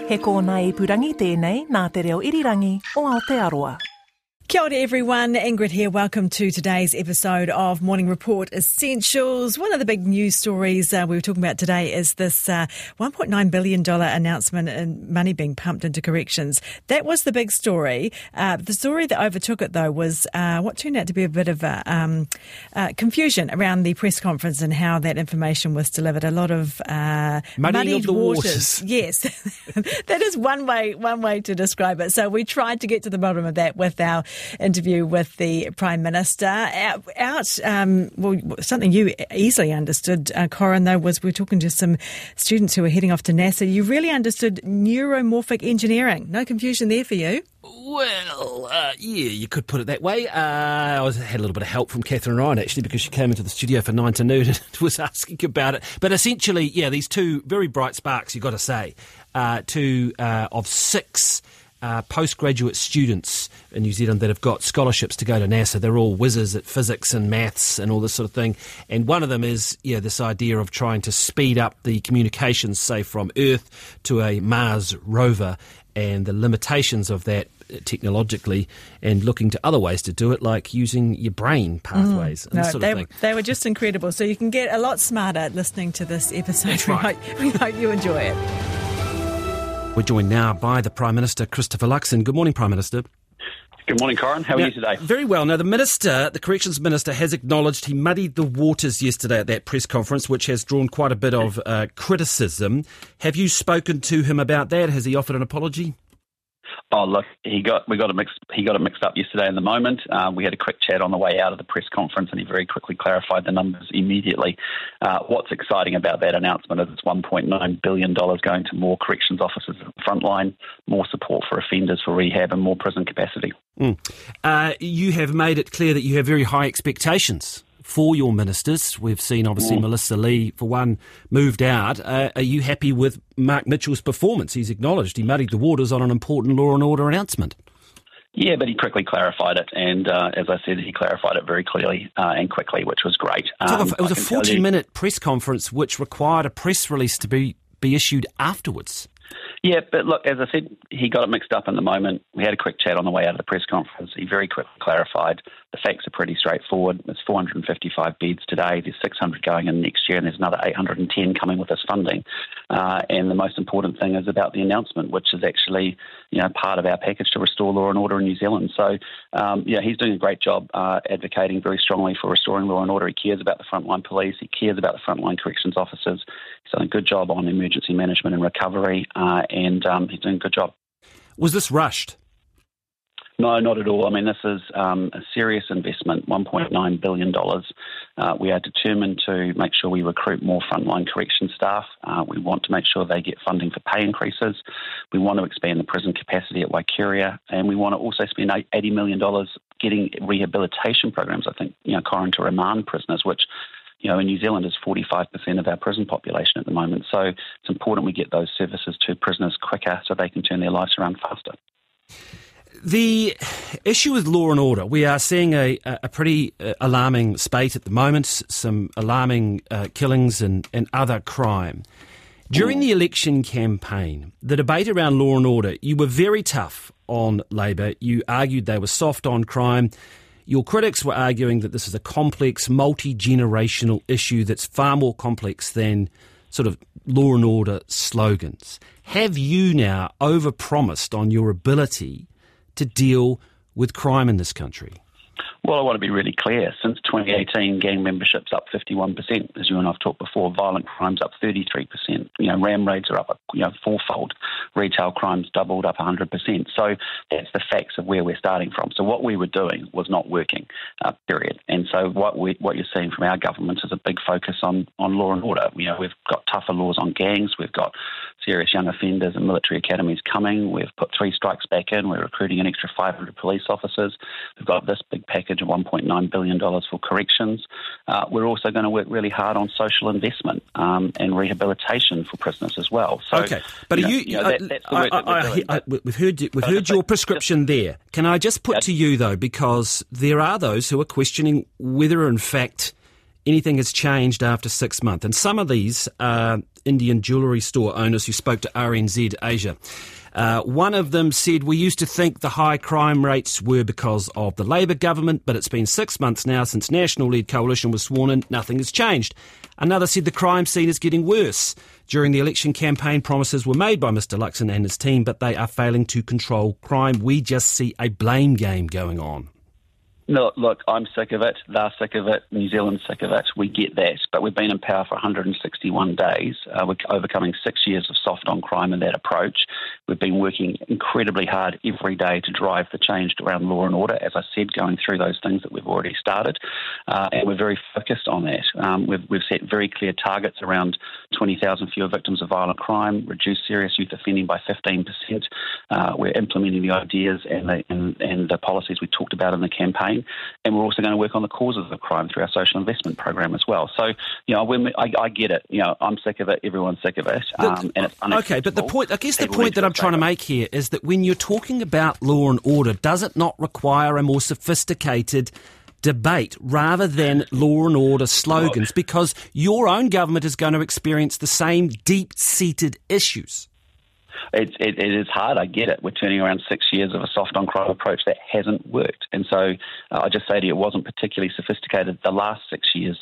He kōna ipurangi tēnei nā te reo irirangi o Aotearoa. Kia ora everyone, Ingrid here. Welcome to today's episode of Morning Report Essentials. One of the big news stories we were talking about today is this $1.9 billion announcement and money being pumped into corrections. That was the big story. The story that overtook it, though, was what turned out to be a bit of confusion around the press conference and how that information was delivered. A lot of muddying of the waters. Yes, that is one way to describe it. So we tried to get to the bottom of that with our interview with the Prime Minister. Something you easily understood, Corin, though, was we're talking to some students who are heading off to NASA. You really understood neuromorphic engineering. No confusion there for you? Well, yeah, you could put it that way. I had a little bit of help from Catherine Ryan, actually, because she came into the studio for 9 to noon and was asking about it. But essentially, yeah, these two very bright sparks, you've got to say, two of 6 postgraduate students in New Zealand that have got scholarships to go to NASA. They're all whizzes at physics and maths and all this sort of thing. And one of them is this idea of trying to speed up the communications, say, from Earth to a Mars rover, and the limitations of that technologically, and looking to other ways to do it, like using your brain pathways and this sort of thing. They were just incredible. So you can get a lot smarter listening to this episode. That's right. We hope you enjoy it. We're joined now by the Prime Minister, Christopher Luxon. Good morning, Prime Minister. Good morning, Corin. How are you today? Very well. Now, the Corrections Minister, has acknowledged he muddied the waters yesterday at that press conference, which has drawn quite a bit of criticism. Have you spoken to him about that? Has he offered an apology? Oh, look, he got it mixed up yesterday in the moment. We had a quick chat on the way out of the press conference, and he very quickly clarified the numbers immediately. What's exciting about that announcement is it's $1.9 billion going to more corrections officers at the front line, more support for offenders for rehab, and more prison capacity. You have made it clear that you have very high expectations for your ministers. We've seen, obviously, Melissa Lee, for one, moved out. Are you happy with Mark Mitchell's performance? He's acknowledged he muddied the waters on an important law and order announcement. Yeah, but he quickly clarified it, and as I said, he clarified it very clearly and quickly, which was great. It was a 40-minute press conference which required a press release to be issued afterwards. Yeah, but look, as I said, he got it mixed up in the moment. We had a quick chat on the way out of the press conference. He very quickly clarified the facts are pretty straightforward. There's 455 beds today. There's 600 going in next year, and there's another 810 coming with this funding. And the most important thing is about the announcement, which is actually, part of our package to restore law and order in New Zealand. So, he's doing a great job advocating very strongly for restoring law and order. He cares about the frontline police. He cares about the frontline corrections officers. He's done a good job on emergency management and recovery, and he's doing a good job. Was this rushed? No, not at all. I mean, this is a serious investment, $1.9 billion. We are determined to make sure we recruit more frontline correction staff. We want to make sure they get funding for pay increases. We want to expand the prison capacity at Waikeria, and we want to also spend $80 million getting rehabilitation programs, I think, Corin, to remand prisoners, which in New Zealand is 45% of our prison population at the moment. So it's important we get those services to prisoners quicker so they can turn their lives around faster. The issue with law and order, we are seeing a pretty alarming spate at the moment, some alarming killings and other crime. During the election campaign, the debate around law and order, you were very tough on Labour. You argued they were soft on crime. Your critics were arguing that this is a complex, multi-generational issue that's far more complex than sort of law and order slogans. Have you now overpromised on your ability to deal with crime in this country? Well, I want to be really clear. Since 2018, gang membership's up 51%. As you and I've talked before, violent crime's up 33%. Ram raids are up, fourfold. Retail crime's doubled, up 100%. So that's the facts of where we're starting from. So what we were doing was not working, period. And so what you're seeing from our government is a big focus on law and order. We've got tougher laws on gangs. We've got serious young offenders and military academies coming. We've put 3 strikes back in. We're recruiting an extra 500 police officers. We've got this big package of $1.9 billion for corrections. We're also going to work really hard on social investment and rehabilitation for prisoners as well. So, okay, but that's the work that we're doing. We've heard your prescription there. Can I just put to you, though, because there are those who are questioning whether, in fact, anything has changed after 6 months. And some of these are Indian jewellery store owners who spoke to RNZ Asia. One of them said, we used to think the high crime rates were because of the Labour government, but it's been 6 months now since National-led coalition was sworn in. Nothing has changed. Another said the crime scene is getting worse. During the election campaign, promises were made by Mr Luxon and his team, but they are failing to control crime. We just see a blame game going on. No, look, I'm sick of it. They're sick of it. New Zealand's sick of it. We get that. But we've been in power for 161 days. We're overcoming 6 years of soft on crime in that approach. We've been working incredibly hard every day to drive the change around law and order, as I said, going through those things that we've already started. And we're very focused on that. We've set very clear targets around 20,000 fewer victims of violent crime, reduce serious youth offending by 15%. We're implementing the ideas and the policies we talked about in the campaign. And we're also going to work on the causes of crime through our social investment program as well. So, I get it. I'm sick of it. Everyone's sick of it. And it's unacceptable. Okay, but the point that I'm trying to make here is that when you're talking about law and order, does it not require a more sophisticated debate rather than law and order slogans? Because your own government is going to experience the same deep-seated issues. It is hard, I get it. We're turning around 6 years of a soft on crime approach that hasn't worked. And so I just say to you, it wasn't particularly sophisticated the last 6 years,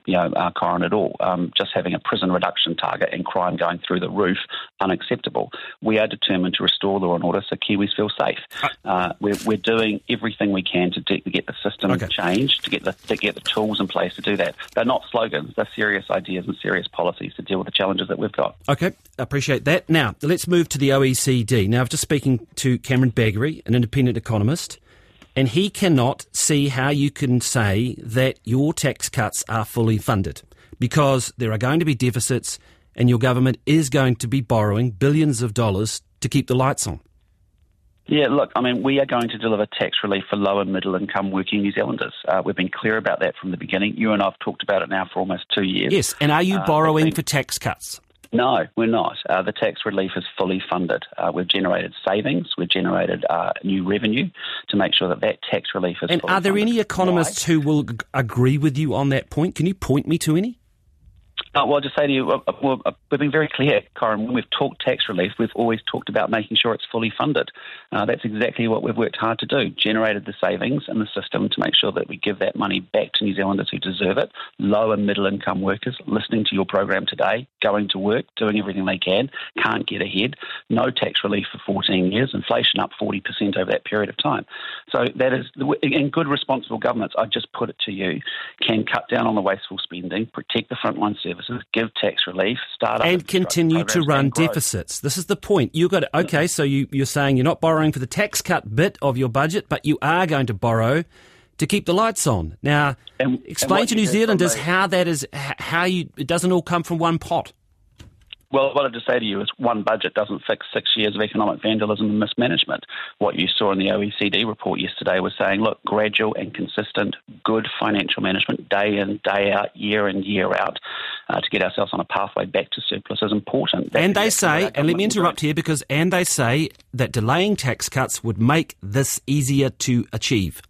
Corin, at all. Just having a prison reduction target and crime going through the roof, unacceptable. We are determined to restore law and order so Kiwis feel safe. We're doing everything we can to get the system changed, to get the tools in place to do that. They're not slogans, they're serious ideas and serious policies to deal with the challenges that we've got. Okay, appreciate that. Now, let's move to the OECD. Now, I've just speaking to Cameron Baggery, an independent economist, and he cannot see how you can say that your tax cuts are fully funded because there are going to be deficits and your government is going to be borrowing billions of dollars to keep the lights on. Yeah, look, we are going to deliver tax relief for low and middle income working New Zealanders. We've been clear about that from the beginning. You and I have talked about it now for almost 2 years. Yes, and are you borrowing for tax cuts? No, we're not. The tax relief is fully funded. We've generated savings. We've generated new revenue to make sure that tax relief is fully funded. And are there any economists who will agree with you on that point? Can you point me to any? Well, I'll just say to you, we've been very clear, Corin, when we've talked tax relief, we've always talked about making sure it's fully funded. That's exactly what we've worked hard to do, generated the savings in the system to make sure that we give that money back to New Zealanders who deserve it, low and middle income workers listening to your program today, going to work, doing everything they can, can't get ahead, no tax relief for 14 years, inflation up 40% over that period of time. So that is, in good responsible governments, I just put it to you, can cut down on the wasteful spending, protect the frontline services, give tax relief, start up and continue to run deficits. This is the point. You've got to, so you're saying you're not borrowing for the tax cut bit of your budget, but you are going to borrow to keep the lights on. Now, explain to New Zealanders how that is, it doesn't all come from one pot. Well, what I'd just say to you is one budget doesn't fix 6 years of economic vandalism and mismanagement. What you saw in the OECD report yesterday was saying, look, gradual and consistent, good financial management, day in, day out, year in, year out, to get ourselves on a pathway back to surplus is important. And they say, and let me interrupt here, because they say that delaying tax cuts would make this easier to achieve.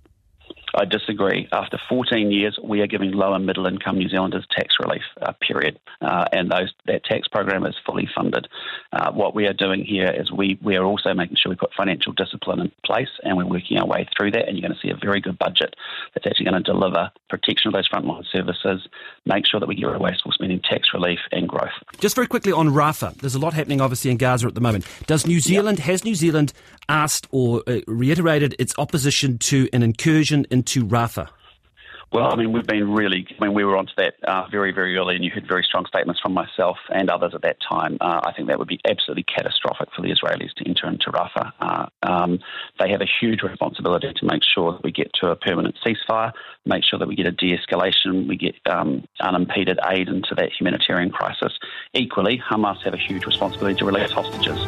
I disagree. After 14 years, we are giving low and middle income New Zealanders tax relief, period. And that tax program is fully funded. What we are doing here is we are also making sure we put financial discipline in place, and we're working our way through that. And you're going to see a very good budget that's actually going to deliver protection of those frontline services, make sure that we get rid of wasteful spending, tax relief and growth. Just very quickly on Rafah. There's a lot happening obviously in Gaza at the moment. Has New Zealand asked or reiterated its opposition to an incursion into Rafah? Well, we've been we were onto that very, very early, and you heard very strong statements from myself and others at that time. I think that would be absolutely catastrophic for the Israelis to enter into Rafah. They have a huge responsibility to make sure that we get to a permanent ceasefire, make sure that we get a de-escalation, we get unimpeded aid into that humanitarian crisis. Equally, Hamas have a huge responsibility to release hostages.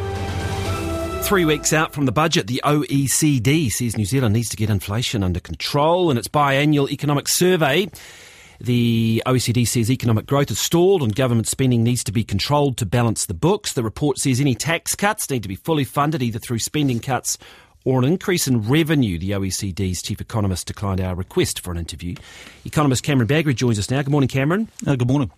3 weeks out from the budget, the OECD says New Zealand needs to get inflation under control in its biannual economic survey. The OECD says economic growth has stalled and government spending needs to be controlled to balance the books. The report says any tax cuts need to be fully funded either through spending cuts or an increase in revenue? The OECD's chief economist declined our request for an interview. Economist Cameron Bagrie joins us now. Good morning, Cameron. Good morning.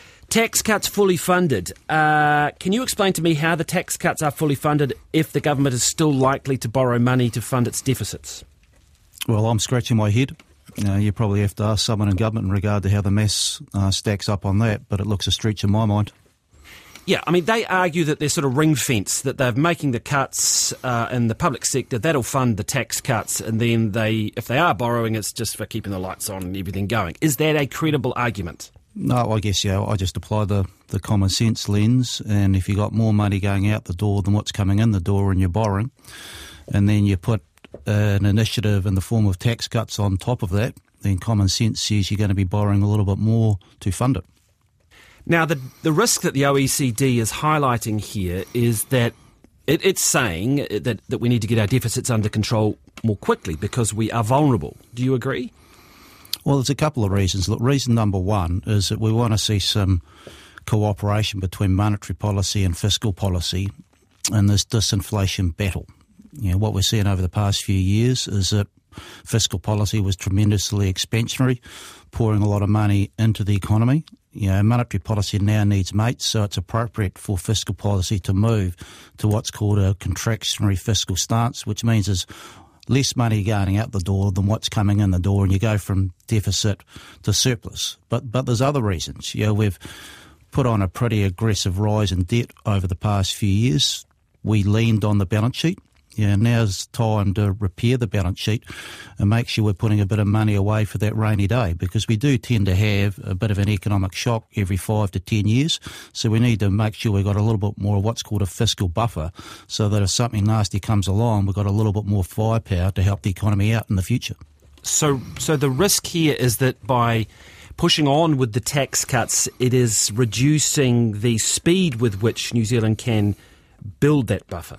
Tax cuts fully funded. Can you explain to me how the tax cuts are fully funded if the government is still likely to borrow money to fund its deficits? Well, I'm scratching my head. You probably have to ask someone in government in regard to how the maths stacks up on that, but it looks a stretch in my mind. Yeah, I mean, they argue that they're sort of ring-fenced, that they're making the cuts in the public sector, that'll fund the tax cuts, and then if they are borrowing, it's just for keeping the lights on and everything going. Is that a credible argument? No, I guess, I just apply the common sense lens, and if you got more money going out the door than what's coming in the door and you're borrowing, and then you put an initiative in the form of tax cuts on top of that, then common sense says you're going to be borrowing a little bit more to fund it. Now, the risk that the OECD is highlighting here is that it's saying that we need to get our deficits under control more quickly because we are vulnerable. Do you agree? Well, there's a couple of reasons. Look, reason number one is that we want to see some cooperation between monetary policy and fiscal policy in this disinflation battle. What we're seeing over the past few years is that fiscal policy was tremendously expansionary, pouring a lot of money into the economy. Monetary policy now needs mates, so it's appropriate for fiscal policy to move to what's called a contractionary fiscal stance, which means there's less money going out the door than what's coming in the door, and you go from deficit to surplus. But there's other reasons. We've put on a pretty aggressive rise in debt over the past few years. We leaned on the balance sheet. Now's time to repair the balance sheet and make sure we're putting a bit of money away for that rainy day, because we do tend to have a bit of an economic shock every 5 to 10 years. So we need to make sure we've got a little bit more of what's called a fiscal buffer, so that if something nasty comes along, we've got a little bit more firepower to help the economy out in the future. So the risk here is that by pushing on with the tax cuts, it is reducing the speed with which New Zealand can build that buffer.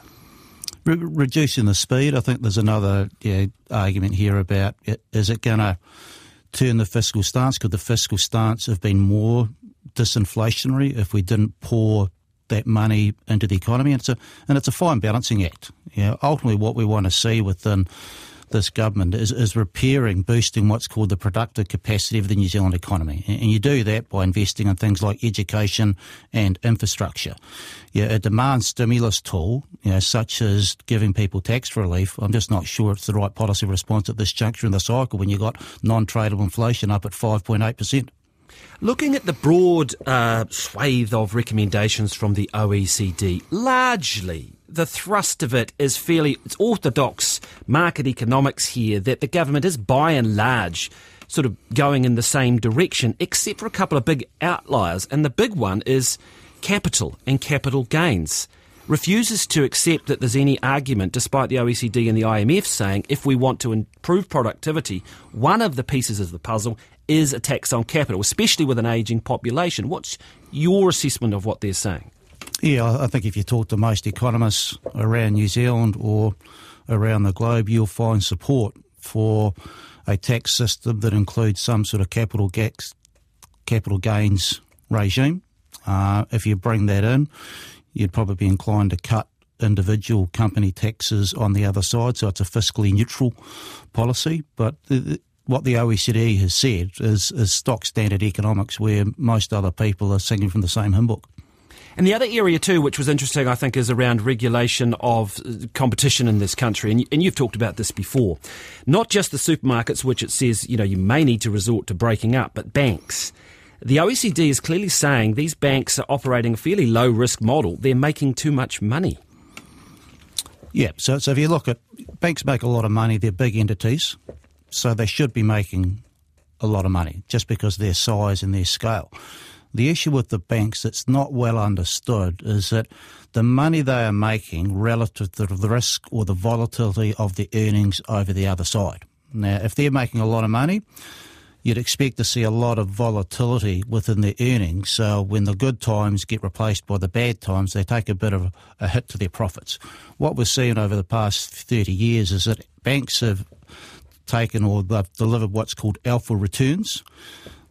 Reducing the speed. I think there's another argument here about is it going to turn the fiscal stance? Could the fiscal stance have been more disinflationary if we didn't pour that money into the economy? And it's a fine balancing act. Ultimately, what we want to see within this government is repairing, boosting what's called the productive capacity of the New Zealand economy. And you do that by investing in things like education and infrastructure. A demand stimulus tool, such as giving people tax relief, I'm just not sure it's the right policy response at this juncture in the cycle when you've got non-tradable inflation up at 5.8%. Looking at the broad swathe of recommendations from the OECD, largely the thrust of it is it's orthodox market economics here, that the government is by and large sort of going in the same direction, except for a couple of big outliers. And the big one is capital and capital gains. Refuses to accept that there's any argument, despite the OECD and the IMF saying if we want to improve productivity, one of the pieces of the puzzle is a tax on capital, especially with an ageing population. What's your assessment of what they're saying? I think if you talk to most economists around New Zealand or around the globe, you'll find support for a tax system that includes some sort of capital gains regime. If you bring that in, you'd probably be inclined to cut individual company taxes on the other side, so it's a fiscally neutral policy. But what the OECD has said is stock standard economics, where most other people are singing from the same hymn book. And the other area too, which was interesting, I think, is around regulation of competition in this country. And you've talked about this before. Not just the supermarkets, which it says, you may need to resort to breaking up, but banks. The OECD is clearly saying these banks are operating a fairly low-risk model. They're making too much money. Yeah, so if you look at, banks make a lot of money, they're big entities, so they should be making a lot of money just because of their size and their scale. The issue with the banks that's not well understood is that the money they are making relative to the risk or the volatility of the earnings over the other side. Now, if they're making a lot of money, you'd expect to see a lot of volatility within their earnings. So when the good times get replaced by the bad times, they take a bit of a hit to their profits. What we're seeing over the past 30 years is that banks have taken or they've delivered what's called alpha returns.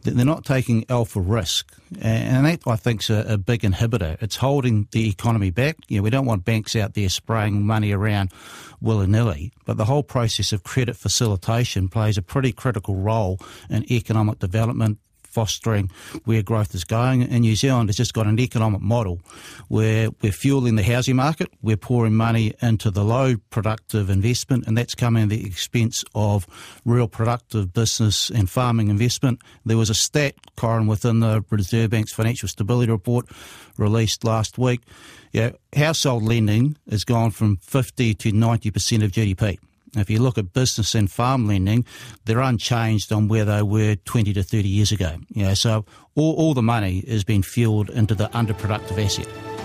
They're not taking alpha risk, and that, I think, is a big inhibitor. It's holding the economy back. We don't want banks out there spraying money around willy-nilly, but the whole process of credit facilitation plays a pretty critical role in economic development, fostering where growth is going. And New Zealand has just got an economic model where we're fueling the housing market, we're pouring money into the low productive investment, and that's coming at the expense of real productive business and farming investment. There was a stat, Corin, within the Reserve Bank's Financial Stability Report released last week. Household lending has gone from 50 to 90% of GDP. If you look at business and farm lending, they're unchanged on where they were 20 to 30 years ago. So all the money has been fueled into the underproductive asset.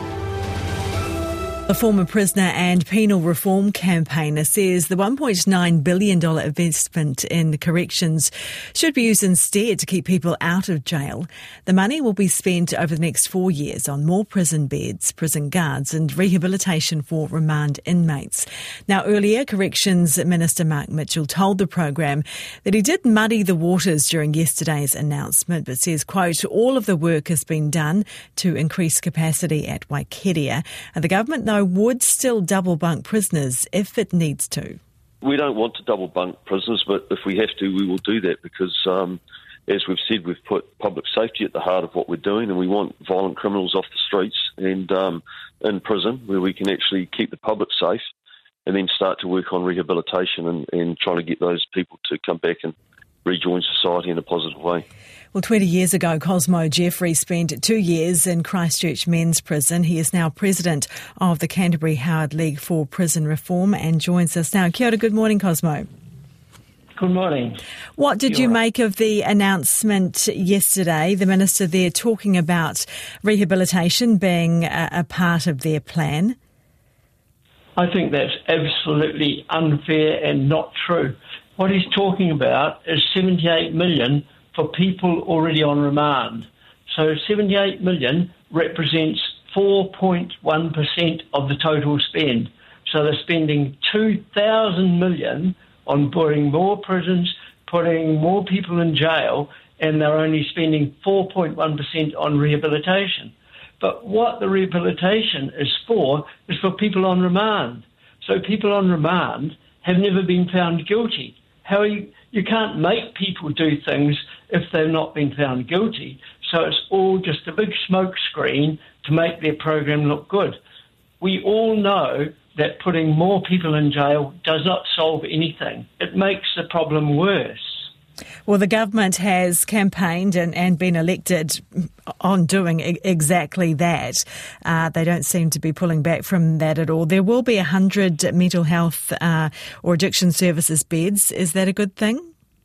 The former prisoner and penal reform campaigner says the $1.9 billion investment in corrections should be used instead to keep people out of jail. The money will be spent over the next 4 years on more prison beds, prison guards and rehabilitation for remand inmates. Now, earlier, Corrections Minister Mark Mitchell told the program that he did muddy the waters during yesterday's announcement, but says, quote, all of the work has been done to increase capacity at Waikeria, and the government, though, would still double bunk prisoners if it needs to. We don't want to double bunk prisoners, but if we have to, we will do that because, as we've said, we've put public safety at the heart of what we're doing, and we want violent criminals off the streets and in prison where we can actually keep the public safe and then start to work on rehabilitation and trying to get those people to come back and rejoin society in a positive way. Well, 20 years ago, Cosmo Jeffrey spent 2 years in Christchurch Men's Prison. He is now president of the Canterbury Howard League for Prison Reform and joins us now. Kia ora, good morning, Cosmo. Good morning. What did you make of the announcement yesterday, the minister there talking about rehabilitation being a part of their plan? I think that's absolutely unfair and not true. What he's talking about is 78 million for people already on remand. So 78 million represents 4.1% of the total spend. So they're spending 2,000 million on building more prisons, putting more people in jail, and they're only spending 4.1% on rehabilitation. But what the rehabilitation is for people on remand. So people on remand have never been found guilty. You can't make people do things if they've not been found guilty. So it's all just a big smoke screen to make their program look good. We all know that putting more people in jail does not solve anything. It makes the problem worse. Well, the government has campaigned and been elected on doing exactly that. They don't seem to be pulling back from that at all. There will be 100 mental health or addiction services beds. Is that a good thing?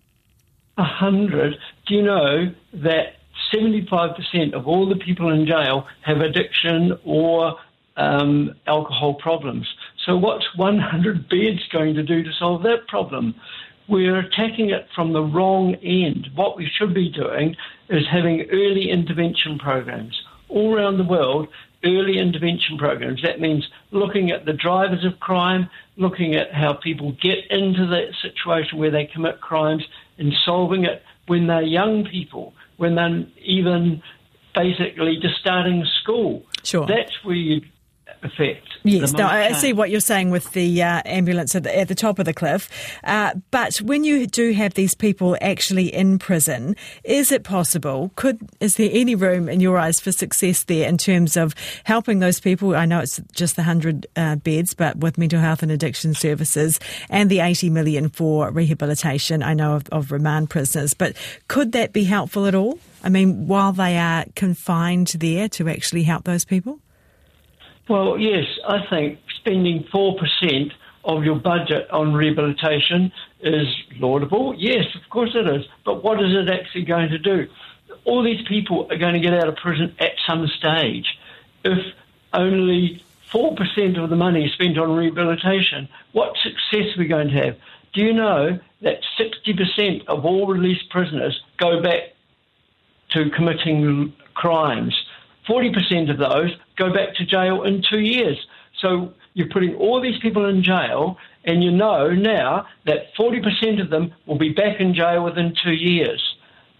100? Do you know that 75% of all the people in jail have addiction or alcohol problems? So what's 100 beds going to do to solve that problem? We're attacking it from the wrong end. What we should be doing is having early intervention programs. All around the world, early intervention programs. That means looking at the drivers of crime, looking at how people get into that situation where they commit crimes and solving it when they're young people, when they're even basically just starting school. Sure. That's where you affect. Yes, no, I see what you're saying with the ambulance at the top of the cliff. But when you do have these people actually in prison, is it possible? Is there any room in your eyes for success there in terms of helping those people? I know it's just the 100 beds, but with mental health and addiction services and the 80 million for rehabilitation, I know of remand prisoners. But could that be helpful at all? I mean, while they are confined there, to actually help those people? Well, yes, I think spending 4% of your budget on rehabilitation is laudable. Yes, of course it is. But what is it actually going to do? All these people are going to get out of prison at some stage. If only 4% of the money is spent on rehabilitation, what success are we going to have? Do you know that 60% of all released prisoners go back to committing crimes? 40% of those go back to jail in 2 years. So you're putting all these people in jail, and you know now that 40% of them will be back in jail within 2 years.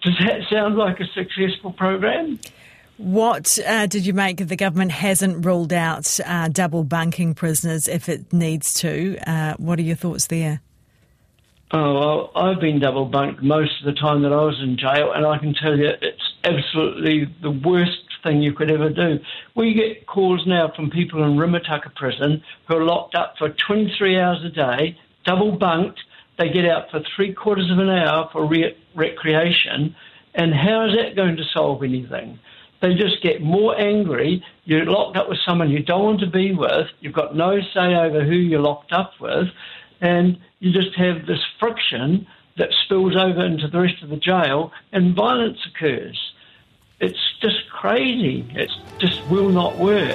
Does that sound like a successful program? What did you make? The government hasn't ruled out double bunking prisoners if it needs to. What are your thoughts there? Oh, well, I've been double bunked most of the time that I was in jail, and I can tell you it's absolutely the worst thing you could ever do. We get calls now from people in Rimutaka prison who are locked up for 23 hours a day, double bunked. They get out for 3/4 of an hour for recreation, and how is that going to solve anything? They just get more angry. You're locked up with someone you don't want to be with. You've got no say over who you're locked up with. And you just have this friction that spills over into the rest of the jail and violence occurs. It's just crazy. It just will not work.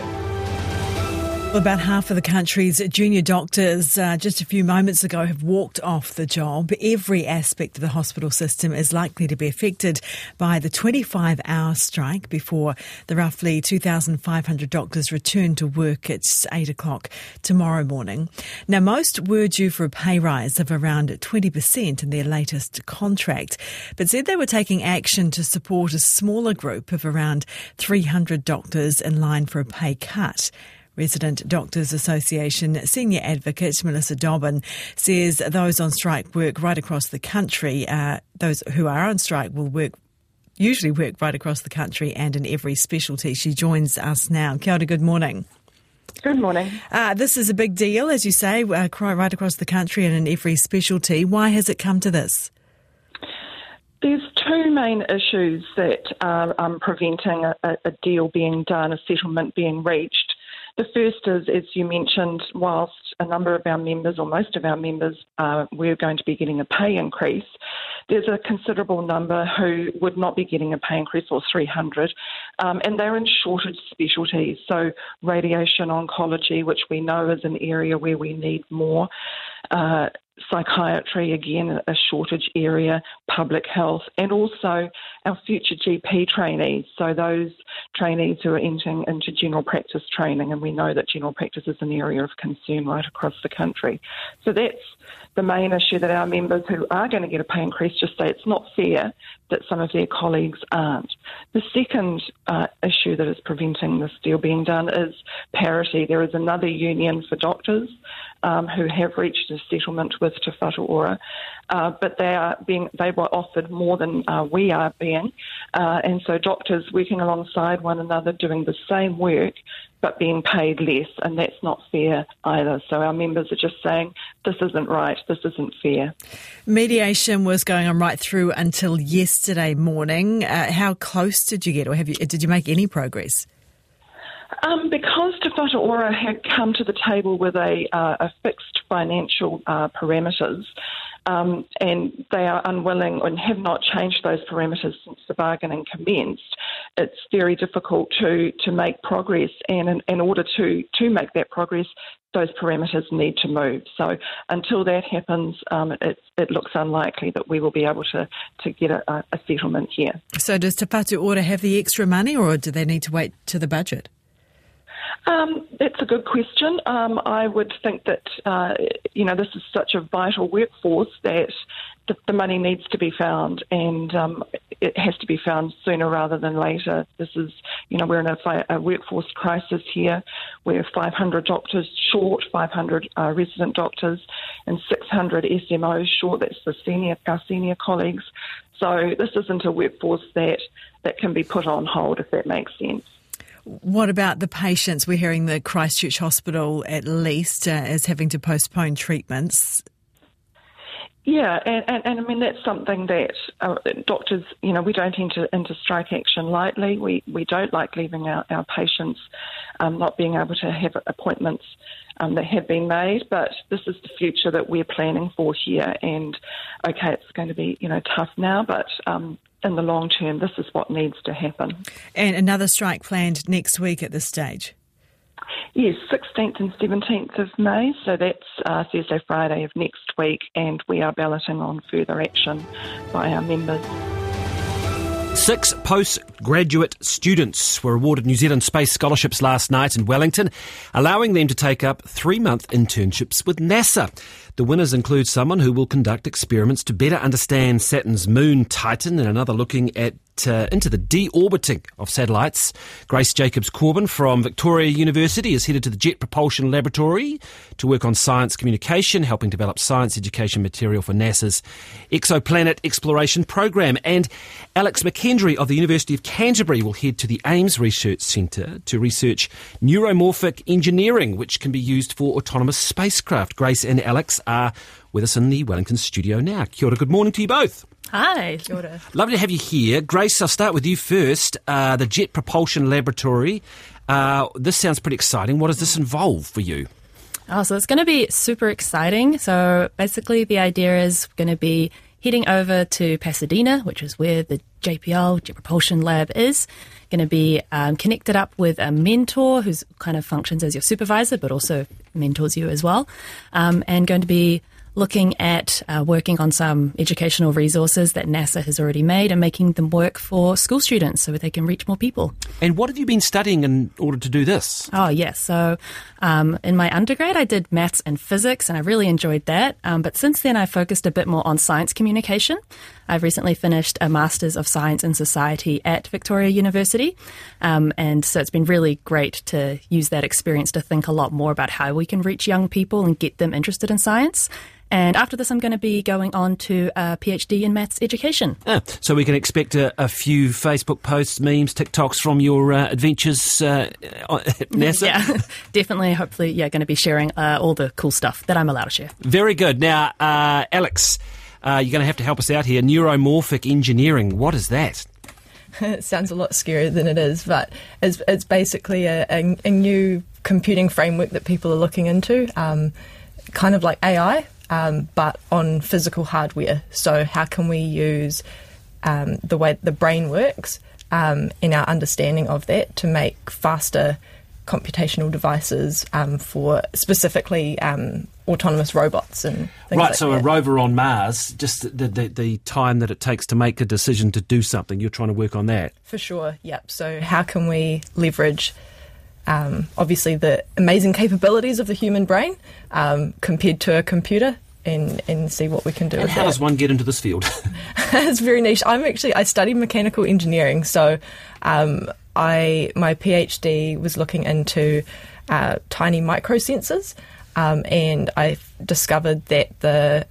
About half of the country's junior doctors just a few moments ago have walked off the job. Every aspect of the hospital system is likely to be affected by the 25-hour strike before the roughly 2,500 doctors return to work at 8 o'clock tomorrow morning. Now, most were due for a pay rise of around 20% in their latest contract, but said they were taking action to support a smaller group of around 300 doctors in line for a pay cut. Resident Doctors Association Senior Advocate Melissa Dobbin says those on strike work right across the country. Those who are on strike will usually work right across the country and in every specialty. She joins us now. Kia ora, good morning. Good morning. This is a big deal, as you say, right across the country and in every specialty. Why has it come to this? There's two main issues that are preventing a deal being done, a settlement being reached. The first is, as you mentioned, whilst a number of our members, or most of our members, were going to be getting a pay increase, there's a considerable number who would not be getting a pay increase, or 300, and they're in shortage specialties. So radiation oncology, which we know is an area where we need more, psychiatry, again, a shortage area, public health, and also our future GP trainees, so those trainees who are entering into general practice training, and we know that general practice is an area of concern right across the country. So that's the main issue, that our members who are going to get a pay increase just say it's not fair that some of their colleagues aren't. The second issue that is preventing this deal being done is parity. There is another union for doctors who have reached a settlement with Te Whatu Ora, but they were offered more than we are being, and so doctors working alongside one another doing the same work but being paid less, and that's not fair either. So our members are just saying, this isn't right, this isn't fair. Mediation was going on right through until yesterday morning. How close did you get, or did you make any progress? Because Te Whatu Ora had come to the table with a fixed financial parameters, and they are unwilling and have not changed those parameters since the bargaining commenced, it's very difficult to make progress, and in order to make that progress, those parameters need to move. So until that happens, it looks unlikely that we will be able to get a settlement here. So does Te Whatu Ora have the extra money, or do they need to wait to the budget? That's a good question. I would think that, this is such a vital workforce that the money needs to be found, and it has to be found sooner rather than later. This is, we're in a workforce crisis here. We're 500 doctors short, 500 resident doctors, and 600 SMOs short. That's our senior colleagues. So this isn't a workforce that can be put on hold, if that makes sense. What about the patients? We're hearing the Christchurch Hospital, at least, is having to postpone treatments. Yeah, and I mean, that's something that doctors, we don't enter into strike action lightly. We don't like leaving our patients not being able to have appointments that have been made, but this is the future that we're planning for here. And, okay, it's going to be, tough now, but in the long term, this is what needs to happen. And another strike planned next week at this stage? Yes, 16th and 17th of May, so that's Thursday, Friday of next week, and we are balloting on further action by our members. 6 postgraduate students were awarded New Zealand Space Scholarships last night in Wellington, allowing them to take up 3-month internships with NASA. The winners include someone who will conduct experiments to better understand Saturn's moon Titan and another looking at into the deorbiting of satellites. Grace Jacobs-Corbin from Victoria University is headed to the Jet Propulsion Laboratory to work on science communication, helping develop science education material for NASA's Exoplanet Exploration Program. And Alex McKendry of the University of Canterbury will head to the Ames Research Centre to research neuromorphic engineering, which can be used for autonomous spacecraft. Grace and Alex are with us in the Wellington studio now. Kia ora, good morning to you both. Hi. Kia ora. Lovely to have you here. Grace, I'll start with you first. The Jet Propulsion Laboratory. This sounds pretty exciting. What does this involve for you? So it's going to be super exciting. So basically the idea is we're going to be heading over to Pasadena, which is where the JPL, Jet Propulsion Lab, is. Going to be connected up with a mentor who's kind of functions as your supervisor, but also mentors you as well. And going to be looking at working on some educational resources that NASA has already made and making them work for school students so that they can reach more people. And what have you been studying in order to do this? Oh, yes. So in my undergrad, I did maths and physics, and I really enjoyed that. But since then, I focused a bit more on science communication. I've recently finished a Masters of Science and Society at Victoria University. And so it's been really great to use that experience to think a lot more about how we can reach young people and get them interested in science. And after this, I'm going to be going on to a PhD in maths education. So we can expect a few Facebook posts, memes, TikToks from your adventures at NASA? Yeah, definitely. Hopefully, going to be sharing all the cool stuff that I'm allowed to share. Very good. Now, Alex, you're going to have to help us out here. Neuromorphic engineering, what is that? It sounds a lot scarier than it is, but it's basically a new computing framework that people are looking into, kind of like AI. But on physical hardware. So how can we use the way the brain works in our understanding of that to make faster computational devices for specifically autonomous robots and things like so that. A rover on Mars, just the time that it takes to make a decision to do something, you're trying to work on that? For sure, yep. So how can we leverage obviously the amazing capabilities of the human brain compared to a computer and see what we can do with how that. does one get into this field? It's very niche. I studied mechanical engineering, so my PhD was looking into tiny microsensors, and I discovered that the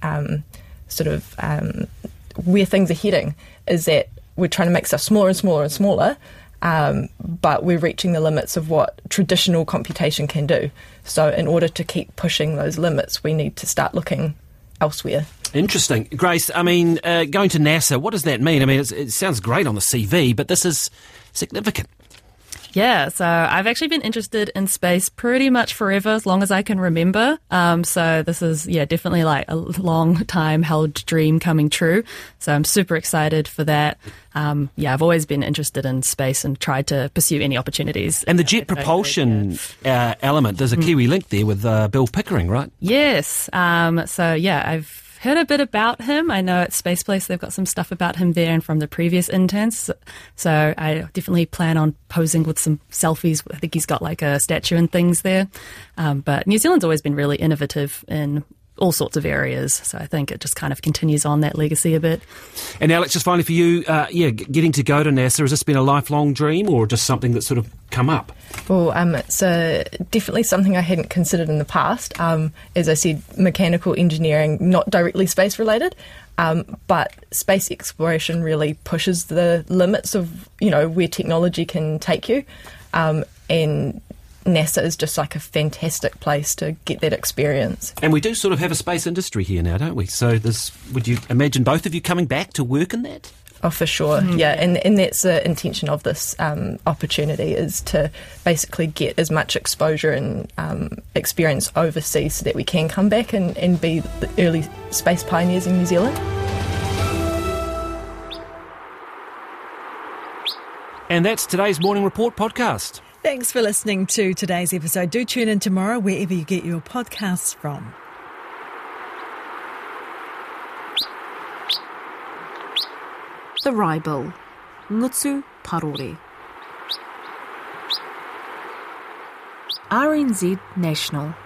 where things are heading is that we're trying to make stuff smaller and smaller and smaller, but we're reaching the limits of what traditional computation can do. So in order to keep pushing those limits, we need to start looking elsewhere. Interesting. Grace, I mean, going to NASA, what does that mean? I mean, it sounds great on the CV, but this is significant. Yeah, so I've actually been interested in space pretty much forever, as long as I can remember. So this is, definitely like a long time held dream coming true. So I'm super excited for that. I've always been interested in space and tried to pursue any opportunities. And the jet propulsion element, there's a Kiwi link there with Bill Pickering, right? Yes. I've heard a bit about him. I know at Space Place they've got some stuff about him there and from the previous interns. So I definitely plan on posing with some selfies. I think he's got like a statue and things there. But New Zealand's always been really innovative in all sorts of areas. So I think it just kind of continues on that legacy a bit. And Alex, just finally for you, getting to go to NASA, has this been a lifelong dream or just something that's sort of come up? Well, it's definitely something I hadn't considered in the past. As I said, mechanical engineering, not directly space related, but space exploration really pushes the limits of, where technology can take you. And NASA is just like a fantastic place to get that experience. And we do sort of have a space industry here now, don't we? So would you imagine both of you coming back to work in that? Oh, for sure, yeah. And that's the intention of this opportunity, is to basically get as much exposure and experience overseas so that we can come back and be the early space pioneers in New Zealand. And that's today's Morning Report podcast. Thanks for listening to today's episode. Do tune in tomorrow wherever you get your podcasts from. The Rye Bowl. Ngutsu Parore. RNZ National.